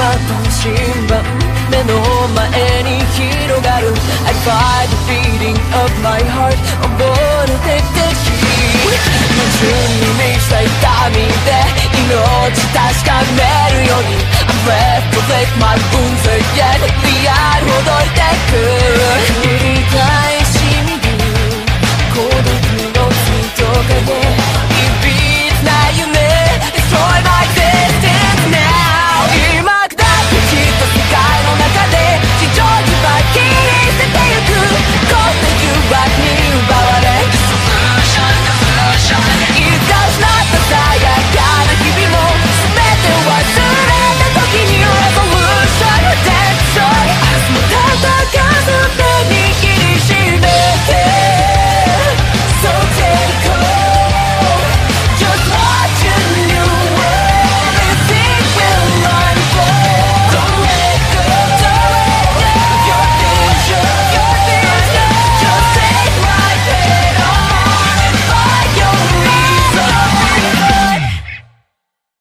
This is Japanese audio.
と真盤目の前に広がる I fight the beating of my heart on board of the key 矛盾に満ちた痛みで命確か